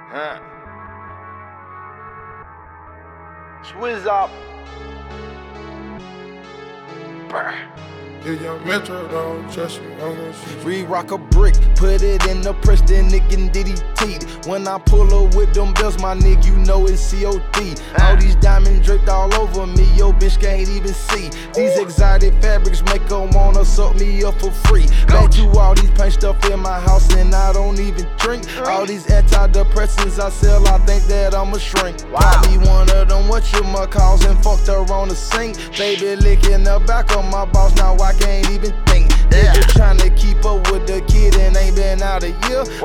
Huh. Swizz up. Brr. If young Metro don't trust you, I'm gon' shoot you. Re-rock a brick, put it in the press, then nigga and diddy teeth. When I pull up with them bells, my nigga, you know it's COD. All these diamonds draped all over me, yo bitch can't even see. These exotic fabrics make her wanna suck me up for free. Back to all these paint stuff in my house and I don't even drink. All these antidepressants I sell, I think that I'ma shrink. Got me one of them whatchamacalls and fucked her on the sink. Baby licking the back of my balls, now I can't even think. Nigga tryna keep up with the kid and ain't been out a year.